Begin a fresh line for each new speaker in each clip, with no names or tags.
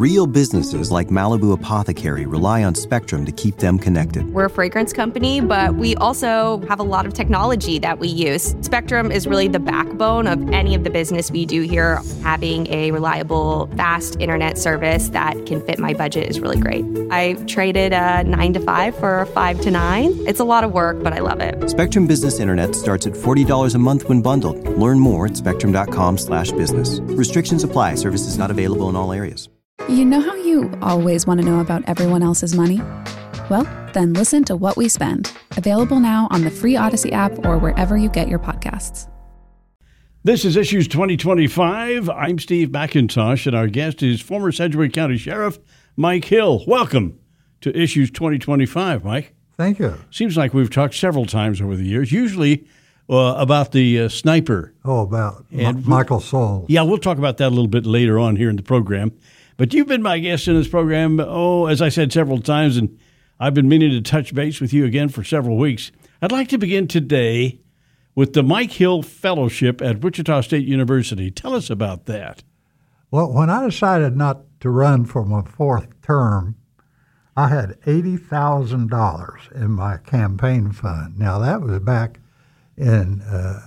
Real businesses like Malibu Apothecary rely on Spectrum to keep them connected.
We're a fragrance company, but we also have a lot of technology that we use. Spectrum is really the backbone of any of the business we do here. Having a reliable, fast internet service that can fit my budget is really great. I traded a 9 to 5 for a 5 to 9. It's a lot of work, but I love it.
Spectrum Business Internet starts at $40 a month when bundled. Learn more at spectrum.com/business. Restrictions apply. Services not available in all areas.
You know how you always want to know about everyone else's money? Well, then listen to What We Spend, available now on the free Odyssey app or wherever you get your podcasts.
This is Issues 2025. I'm Steve McIntosh, and our guest is former Sedgwick County Sheriff Mike Hill. Welcome to Issues 2025, Mike.
Thank you.
Seems like we've talked several times over the years, usually about the sniper.
Oh, about Michael Soule.
Yeah, we'll talk about that a little bit later on here in the program. But you've been my guest in this program, as I said several times, and I've been meaning to touch base with you again for several weeks. I'd like to begin today with the Mike Hill Fellowship at Wichita State University. Tell us about that.
Well, when I decided not to run for my fourth term, I had $80,000 in my campaign fund. Now, that was back in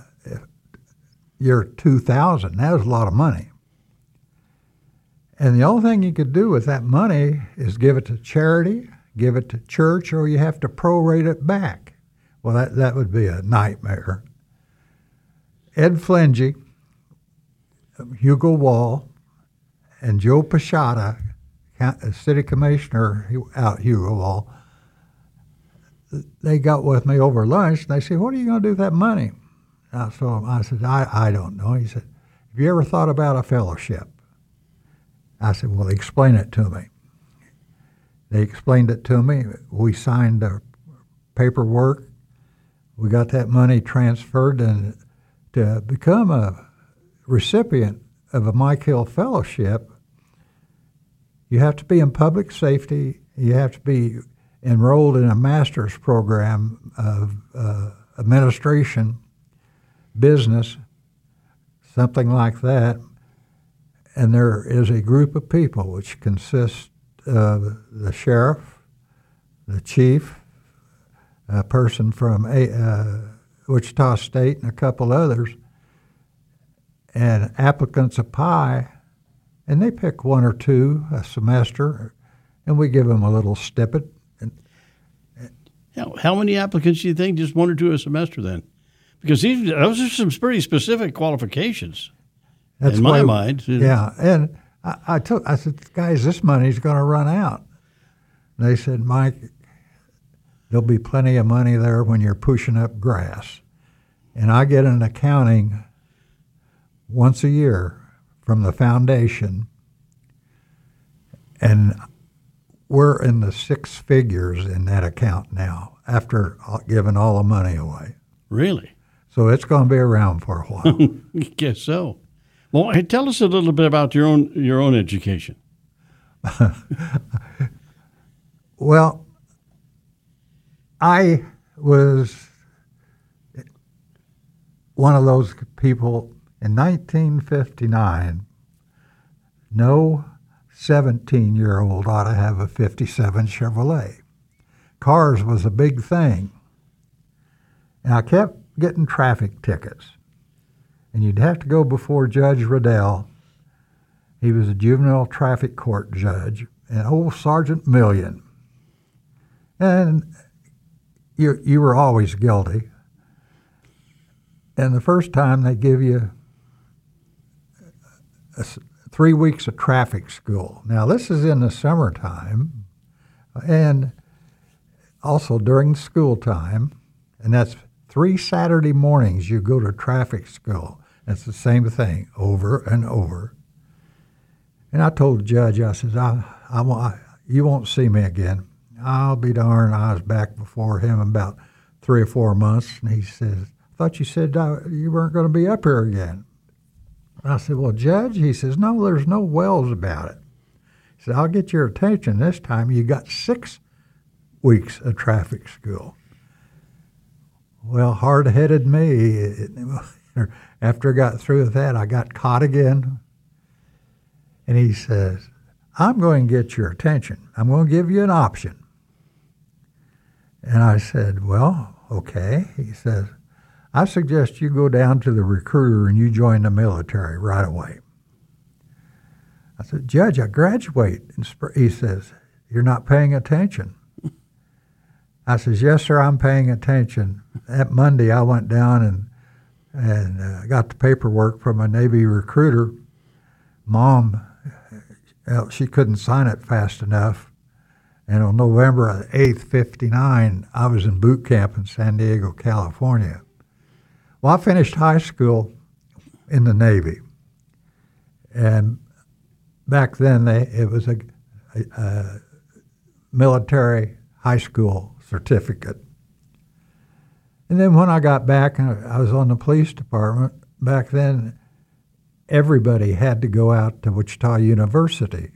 year 2000. That was a lot of money. And the only thing you could do with that money is give it to charity, give it to church, or you have to prorate it back. Well, that would be a nightmare. Ed Flingy, Hugo Wall, and Joe Pashada, city commissioner out Hugo Wall, they got with me over lunch, and they said, "What are you going to do with that money?" So I said, I don't know. He said, "Have you ever thought about a fellowship?" I said, "Well, explain it to me." They explained it to me. We signed the paperwork. We got that money transferred, and to become a recipient of a Mike Hill Fellowship, you have to be in public safety. You have to be enrolled in a master's program of administration, business, something like that. And there is a group of people which consists of the sheriff, the chief, a person from Wichita State, and a couple others, and applicants apply, and they pick one or two a semester, and we give them a little snippet.
How many applicants do you think? Just one or two a semester then? Because those are some pretty specific qualifications.
That's
in my mind.
Yeah, and I said, "Guys, this money's going to run out." And they said, "Mike, there'll be plenty of money there when you're pushing up grass." And I get an accounting once a year from the foundation, and we're in the six figures in that account now after giving all the money away.
Really?
So it's going to be around for a while.
I guess so. Well, tell us a little bit about your own education.
Well, I was one of those people in 1959. No 17-year-old ought to have a 57 Chevrolet. Cars was a big thing. And I kept getting traffic tickets. And you'd have to go before Judge Riddell. He was a juvenile traffic court judge, and old Sergeant Million. And you were always guilty. And the first time they give you 3 weeks of traffic school. Now, this is in the summertime and also during school time, and that's 3 Saturday mornings you go to traffic school. It's the same thing over and over. And I told the judge, I said, you won't see me again. I'll be darned. I was back before him about 3 or 4 months, and he says, "I thought you said you weren't going to be up here again." I said, "Well, Judge," he says, "no, there's no wells about it." He said, "I'll get your attention this time. You got 6 weeks of traffic school." Well, hard-headed me. After I got through with that, I got caught again. And he says, I'm going to get your attention. I'm going to give you an option. And I said, well, okay. He says, I suggest you go down to the recruiter and you join the military right away. I said, Judge, I graduate. He says, you're not paying attention. I says, yes, sir, I'm paying attention. That Monday, I went down and got the paperwork from a Navy recruiter. Mom, she couldn't sign it fast enough. And on November 8th, 59, I was in boot camp in San Diego, California. Well, I finished high school in the Navy. And back then, it was a military high school certificate. And then when I got back, I was on the police department. Back then, everybody had to go out to Wichita University.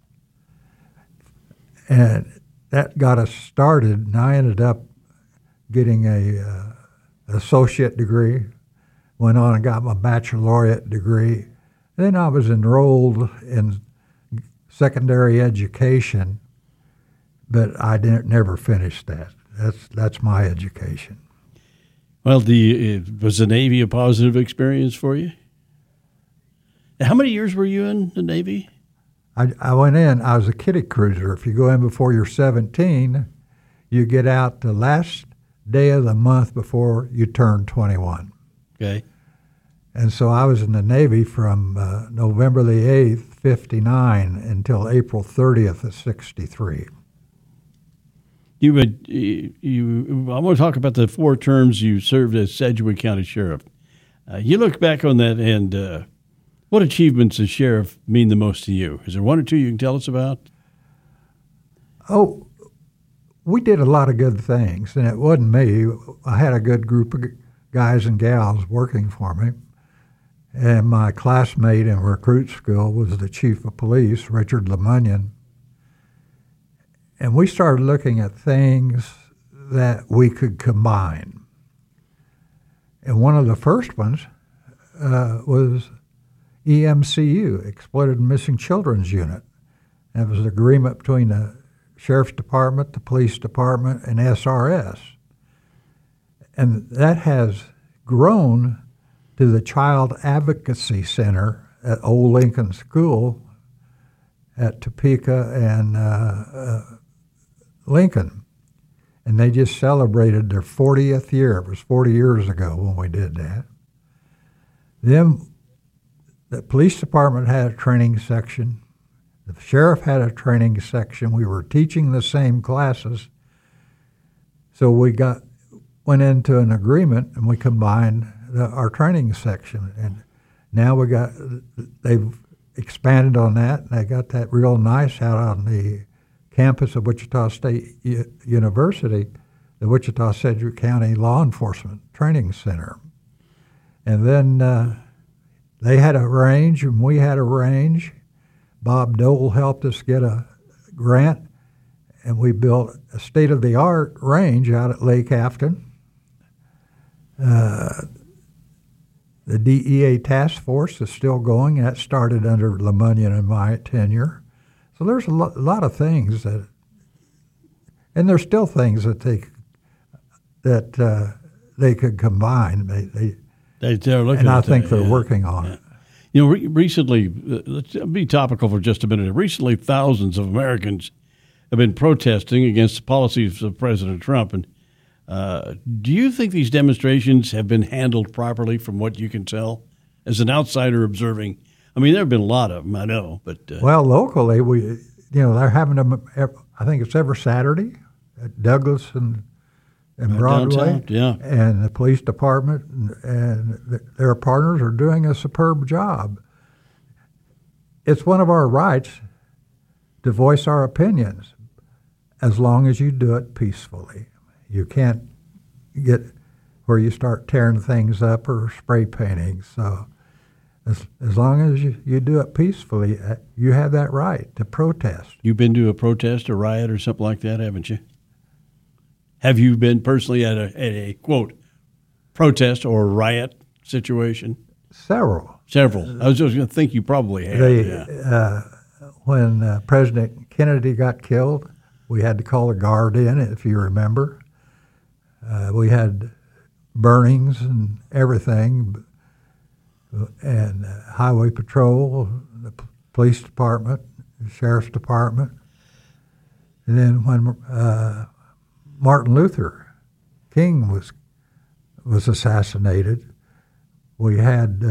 And that got us started, and I ended up getting an associate degree, went on and got my baccalaureate degree. And then I was enrolled in secondary education, but I never finished that. That's my education.
Well, was the Navy a positive experience for you? How many years were you in the Navy?
I went in, I was a kiddie cruiser. If you go in before you're 17, you get out the last day of the month before you turn 21.
Okay.
And so I was in the Navy from November the 8th, 59, until April 30th of 63.
I want to talk about the 4 terms you served as Sedgwick County Sheriff. You look back on that, and what achievements as sheriff mean the most to you? Is there one or two you can tell us about?
Oh, we did a lot of good things, and it wasn't me. I had a good group of guys and gals working for me. And my classmate in recruit school was the chief of police, Richard Lemunion. And we started looking at things that we could combine. And one of the first ones was EMCU, Exploited and Missing Children's Unit. And it was an agreement between the Sheriff's Department, the Police Department, and SRS. And that has grown to the Child Advocacy Center at Old Lincoln School at Topeka and Lincoln. And they just celebrated their 40th year. It was 40 years ago when we did that. Then the police department had a training section. The sheriff had a training section. We were teaching the same classes. So we went into an agreement and we combined our training section. And now they've expanded on that, and they got that real nice out on the campus of Wichita State University, the Wichita Sedgwick County Law Enforcement Training Center. And then they had a range and we had a range. Bob Dole helped us get a grant, and we built a state-of-the-art range out at Lake Afton. The DEA task force is still going. That started under Lemunion and my tenure. So there's a lot of things and there's still things that they could combine.
They're looking
and I
at
think
that,
they're working on it.
You know, recently, let's be topical for just a minute. Recently, thousands of Americans have been protesting against the policies of President Trump. And do you think these demonstrations have been handled properly from what you can tell as an outsider observing? I mean, there have been a lot of them, I know. But
well, locally, they're having them, I think it's every Saturday at Douglas and Broadway.
Downtown, yeah.
And the police department and their partners are doing a superb job. It's one of our rights to voice our opinions as long as you do it peacefully. You can't get where you start tearing things up or spray painting. So as long as you do it peacefully, you have that right to protest.
You've been to a protest or riot or something like that, haven't you? Have you been personally at a quote, protest or riot situation?
Several.
I was just going to think you probably have.
when President Kennedy got killed, we had to call a guard in, if you remember. We had burnings and everything, and Highway Patrol, the police department, the sheriff's department. And then when Martin Luther King was assassinated, we had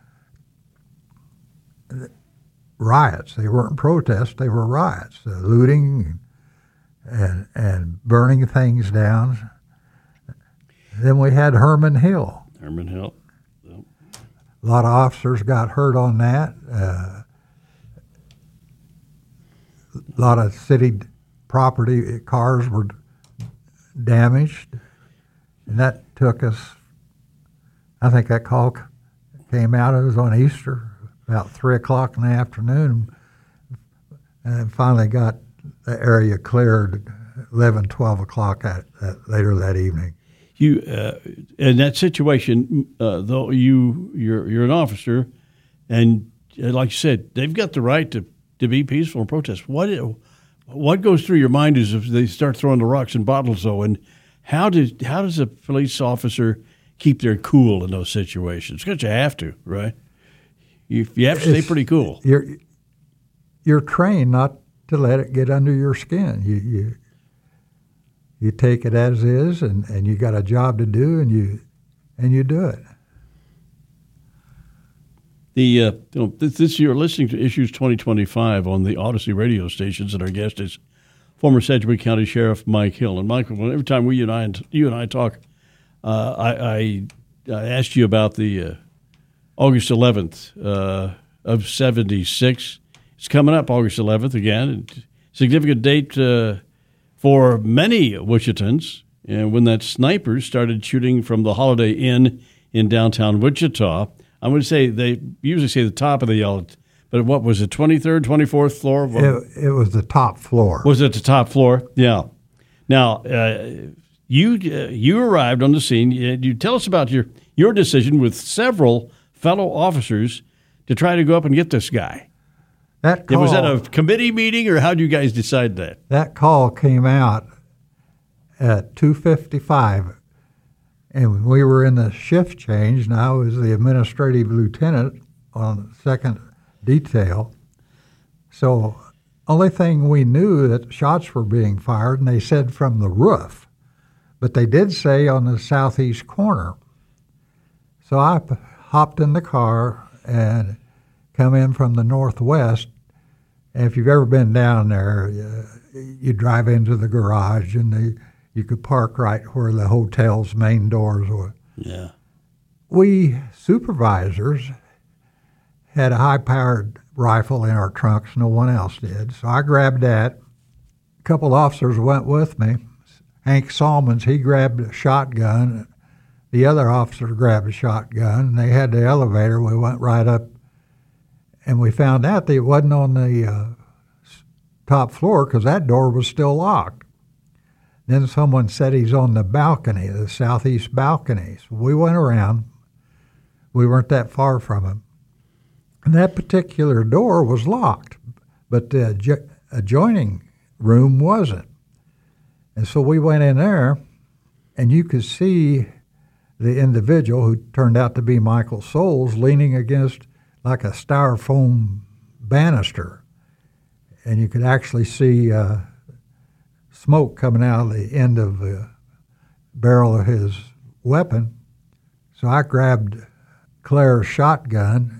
riots. They weren't protests; they were riots, looting and burning things down. Then we had Herman Hill.
Herman Hill. Yep.
A lot of officers got hurt on that. A lot of city property, cars were damaged. And that took us, I think that call came out, it was on Easter, about 3 o'clock in the afternoon, and finally got the area cleared 11, 12 o'clock later that evening.
You in that situation, though you're an officer, and like you said, they've got the right to be peaceful and protest. What goes through your mind is if they start throwing the rocks and bottles, though, and how does a police officer keep their cool in those situations? Because you have to, right? You have to stay pretty cool.
You're trained not to let it get under your skin. You take it as is, and you got a job to do, and you do it.
This you're listening to Issues 2025 on the Odyssey radio stations, and our guest is former Sedgwick County Sheriff Mike Hill. And Michael, every time you and I talk, I asked you about the August 11th of '76. It's coming up August 11th again. Significant date for many Wichitans, and when that sniper started shooting from the Holiday Inn in downtown Wichita. I'm going to say they usually say the top of the yellow, but what was it, 23rd, 24th floor?
It was the top floor.
Was it the top floor? Yeah. Now, you arrived on the scene. You tell us about your decision with several fellow officers to try to go up and get this guy.
That call,
was that a committee meeting, or how did you guys decide that?
That call came out at 2:55, and we were in the shift change, and I was the administrative lieutenant on the second detail. So only thing we knew that shots were being fired, and they said from the roof, but they did say on the southeast corner. So I hopped in the car and come in from the northwest. And if you've ever been down there, you drive into the garage, and you could park right where the hotel's main doors were.
Yeah.
We supervisors had a high-powered rifle in our trunks. No one else did. So I grabbed that. A couple officers went with me. Hank Salmons, he grabbed a shotgun. The other officer grabbed a shotgun, and they had the elevator. We went right up, and we found out that it wasn't on the top floor because that door was still locked. Then someone said he's on the balcony, the southeast balcony. So we went around. We weren't that far from him. And that particular door was locked, but the adjoining room wasn't. And so we went in there, and you could see the individual, who turned out to be Michael Souls, leaning against like a styrofoam banister. And you could actually see smoke coming out of the end of the barrel of his weapon. So I grabbed Claire's shotgun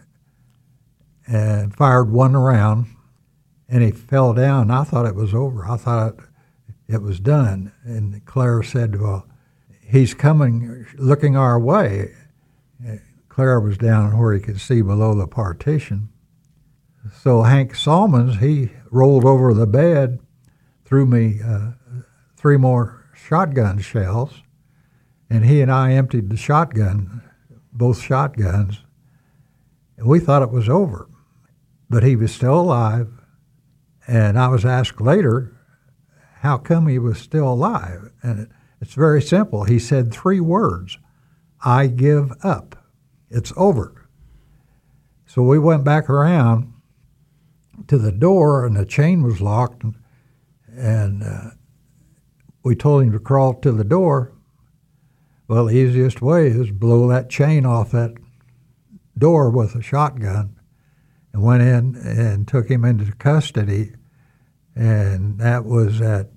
and fired one round, and he fell down. I thought it was over. I thought it was done. And Claire said, well, he's coming, looking our way. Claire was down where he could see below the partition. So Hank Salmons, he rolled over the bed, threw me 3 more shotgun shells, and he and I emptied the shotgun, both shotguns, and we thought it was over. But he was still alive, and I was asked later, how come he was still alive? And it's very simple. He said 3 words, I give up. It's over. So we went back around, to the door, and the chain was locked, and we told him to crawl to the door. Well, the easiest way is blow that chain off that door with a shotgun, and went in and took him into custody, and that was at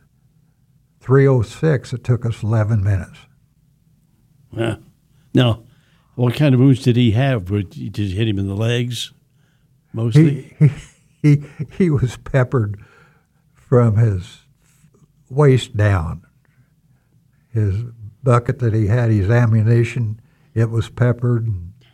3:06. It took us 11 minutes.
Yeah. Now, what kind of wounds did he have? Did you hit him in the legs mostly?
He was peppered from his waist down. His bucket that he had, his ammunition, it was peppered.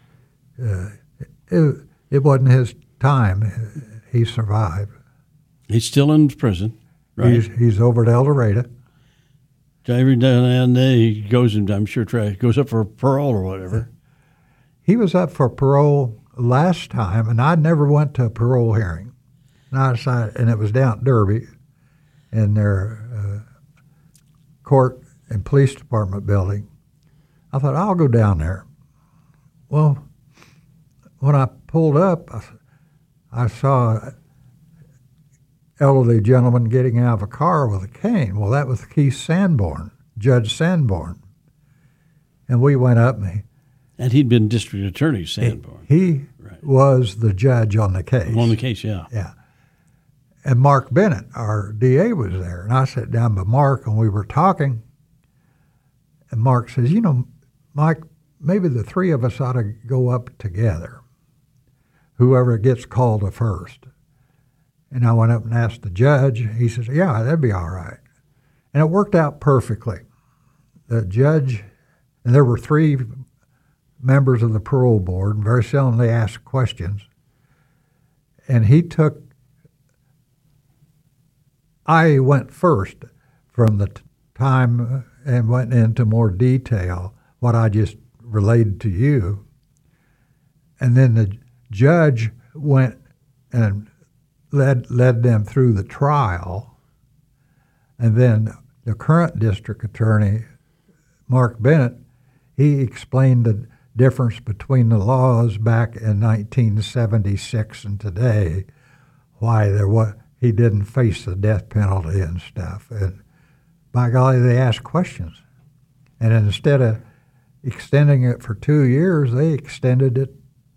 It wasn't his time. He survived.
He's still in prison, right?
He's over at El Dorado.
Every now and then he goes, and I'm sure goes up for parole or whatever.
He was up for parole last time, and I never went to a parole hearing. And it was down at Derby in their court and police department building. I thought, I'll go down there. Well, when I pulled up, I saw an elderly gentleman getting out of a car with a cane. Well, that was Keith Sanborn, Judge Sanborn. And we went up.
And he'd been district attorney, Sanborn.
He was the judge on the case.
On the case, yeah.
Yeah. And Mark Bennett, our DA, was there. And I sat down by Mark, and we were talking. And Mark says, Mike, maybe the three of us ought to go up together, whoever gets called to first. And I went up and asked the judge. He says, yeah, that'd be all right. And it worked out perfectly. The judge, and there were three members of the parole board, and very seldom they asked questions. And I went first from the time and went into more detail what I just relayed to you. And then the judge went and led them through the trial. And then the current district attorney, Mark Bennett, he explained the difference between the laws back in 1976 and today, why he didn't face the death penalty and stuff. And by golly, they asked questions. And instead of extending it for 2 years, they extended it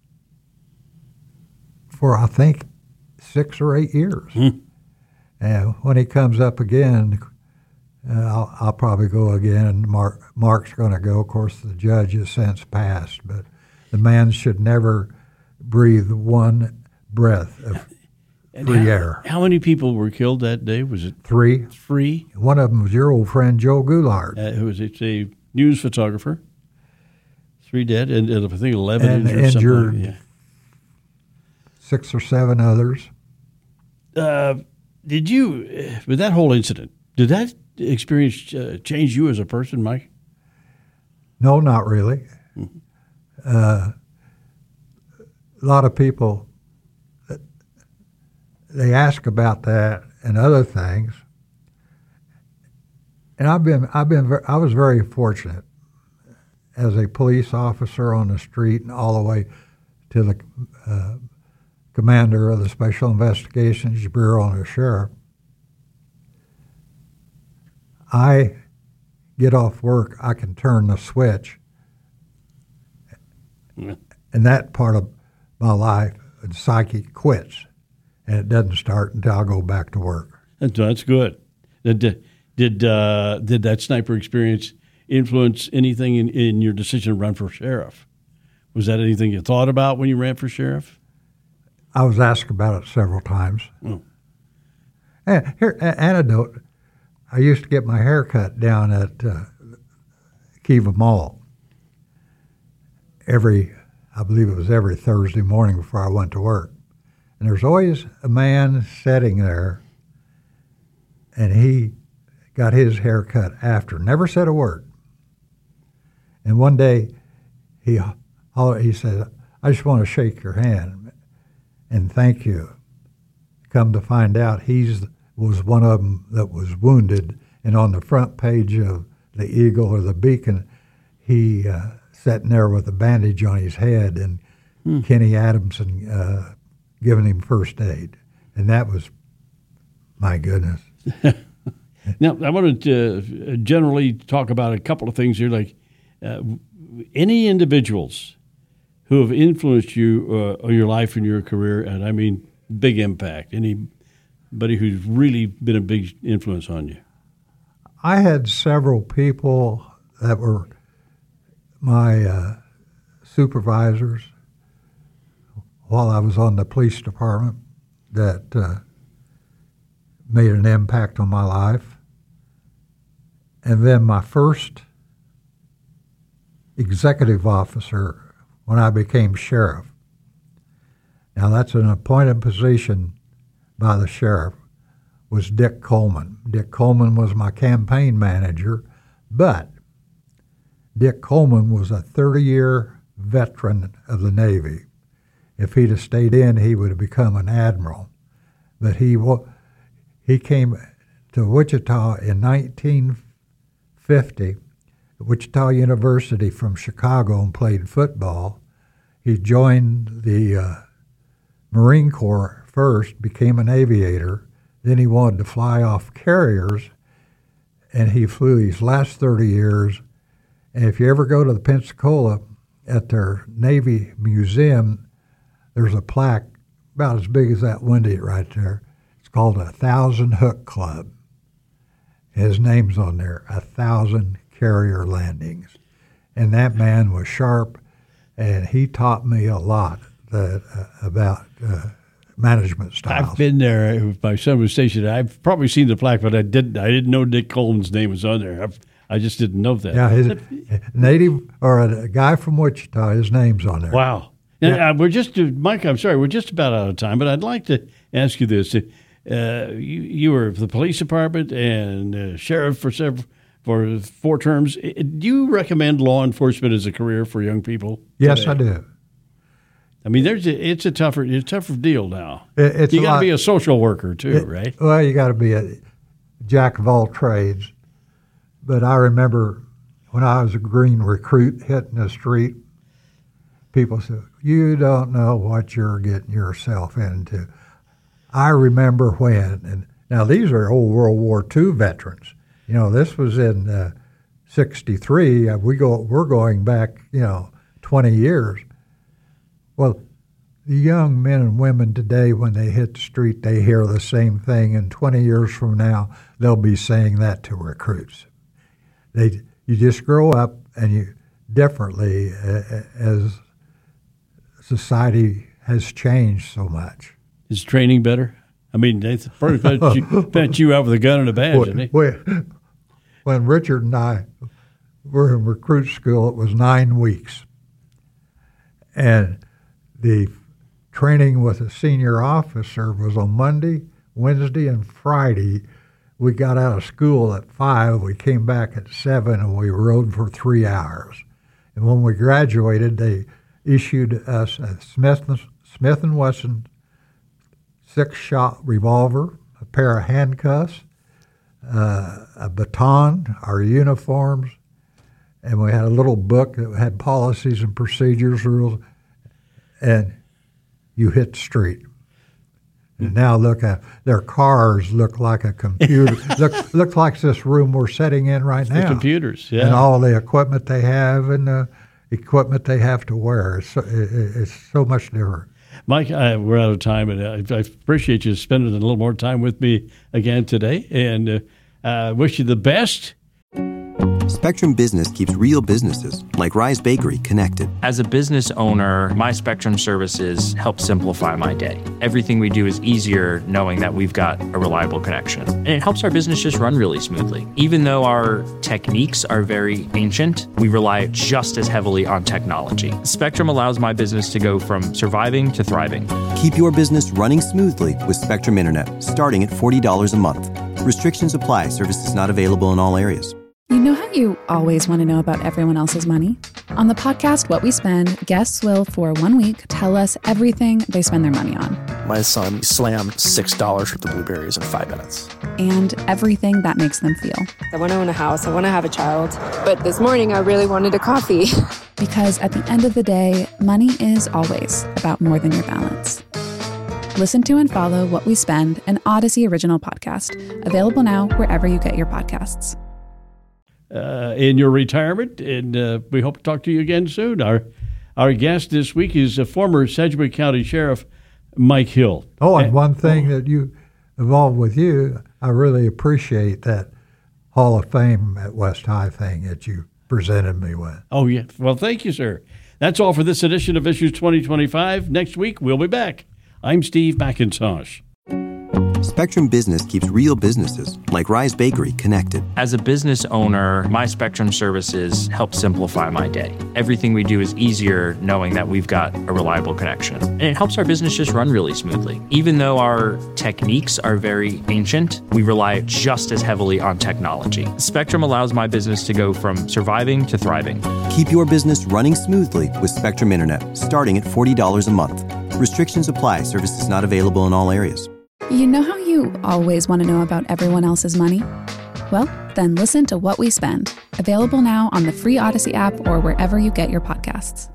for, I think, 6 or 8 years. And when he comes up again, I'll probably go again, and Mark's going to go. Of course, the judge has since passed, but the man should never breathe one breath of free air.
How many people were killed that day? Was it
three?
3?
One of them was your old friend Joe Goulart.
Who was a news photographer. 3 dead, and I think 11
and
injured. Yeah.
6 or 7 others.
Did you, with that whole incident, did that experience change you as a person, Mike?
No, not really. Mm-hmm. A lot of people, they ask about that and other things, and I was very fortunate as a police officer on the street and all the way to the commander of the Special Investigations Bureau and the sheriff. I get off work, I can turn the switch, and that part of my life and psyche quits, and it doesn't start until I go back to work.
That's good. Did that sniper experience influence anything in your decision to run for sheriff? Was that anything you thought about when you ran for sheriff?
I was asked about it several times.
Oh.
And here, anecdote. I used to get my hair cut down at Kiva Mall I believe it was every Thursday morning before I went to work. And there's always a man sitting there, and he got his hair cut after, never said a word. And one day he said, I just want to shake your hand and thank you. Come to find out, was one of them that was wounded, and on the front page of the Eagle or the Beacon, he sitting there with a bandage on his head, and Kenny Adamson giving him first aid. And that was, my goodness.
Now, I wanted to generally talk about a couple of things here, like any individuals who have influenced you or your life and your career, and I mean big impact, anybody who's really been a big influence on you?
I had several people that were my supervisors while I was on the police department that made an impact on my life. And then my first executive officer when I became sheriff. Now that's an appointed position by the sheriff, was Dick Coleman. Dick Coleman was my campaign manager, but Dick Coleman was a 30-year veteran of the Navy. If he'd have stayed in, he would have become an admiral. But he came to Wichita in 1950, Wichita University from Chicago, and played football. He joined the Marine Corps first, became an aviator. Then he wanted to fly off carriers, and he flew these last 30 years. And if you ever go to the Pensacola, at their Navy Museum, there's a plaque about as big as that window right there. It's called 1,000 Hook Club. His name's on there, 1,000 carrier landings. And that man was sharp, and he taught me a lot about management styles.
I've been there. My son was stationed. I've probably seen the plaque, but I didn't know Dick Coleman's name was on there. I just didn't know that.
Yeah, his native or a guy from Wichita, his name's on there.
Wow.
Yeah.
Mike, I'm sorry, we're just about out of time, but I'd like to ask you this. You were the police department and sheriff for 4 terms. Do you recommend law enforcement as a career for young people
Yes,
today?
I do.
I mean, it's a tougher deal now.
You
got to be a social worker too, right?
Well, you got to be a jack of all trades. But I remember when I was a green recruit hitting the street, people said, "You don't know what you're getting yourself into." I remember when, and now these are old World War II veterans. You know, this was in '63. We're going back, 20 years. Well, the young men and women today, when they hit the street, they hear the same thing, and 20 years from now, they'll be saying that to recruits. You just grow up and you differently as society has changed so much.
Is training better? I mean, they first bet you out with a gun and a badge, didn't he?
When Richard and I were in recruit school, it was 9 weeks. And the training with a senior officer was on Monday, Wednesday, and Friday. We got out of school at 5, we came back at 7, and we rode for 3 hours. And when we graduated, they issued us a Smith & Wesson 6-shot revolver, a pair of handcuffs, a baton, our uniforms, and we had a little book that had policies and procedures, rules, and you hit the street. And now look at their cars look like a computer. look like this room we're sitting in right now.
The computers, yeah.
And all the equipment they have and the equipment they have to wear. It's so much different.
Mike, we're out of time, and I appreciate you spending a little more time with me again today, and wish you the best.
Spectrum Business keeps real businesses, like Rise Bakery, connected.
As a business owner, my Spectrum services help simplify my day. Everything we do is easier knowing that we've got a reliable connection. And it helps our business just run really smoothly. Even though our techniques are very ancient, we rely just as heavily on technology. Spectrum allows my business to go from surviving to thriving.
Keep your business running smoothly with Spectrum Internet, starting at $40 a month. Restrictions apply. Services not available in all areas.
You know how you always want to know about everyone else's money? On the podcast What We Spend, guests will, for 1 week, tell us everything they spend their money on.
My son slammed $6 worth of blueberries in 5 minutes.
And everything that makes them feel.
I want to own a house. I want to have a child. But this morning, I really wanted a coffee.
Because at the end of the day, money is always about more than your balance. Listen to and follow What We Spend, an Odyssey original podcast, available now wherever you get your podcasts.
In your retirement, and we hope to talk to you again soon. Our guest this week is former Sedgwick County Sheriff Mike Hill.
Oh, and one thing that you involved with you, I really appreciate that Hall of Fame at West High thing that you presented me with.
Oh, yeah. Well, thank you, sir. That's all for this edition of Issues 2025. Next week, we'll be back. I'm Steve McIntosh.
Spectrum Business keeps real businesses, like Rise Bakery, connected.
As a business owner, my Spectrum services help simplify my day. Everything we do is easier knowing that we've got a reliable connection. And it helps our business just run really smoothly. Even though our techniques are very ancient, we rely just as heavily on technology. Spectrum allows my business to go from surviving to thriving.
Keep your business running smoothly with Spectrum Internet, starting at $40 a month. Restrictions apply. Services not available in all areas.
You know how you always want to know about everyone else's money? Well, then listen to What We Spend, available now on the free Odyssey app or wherever you get your podcasts.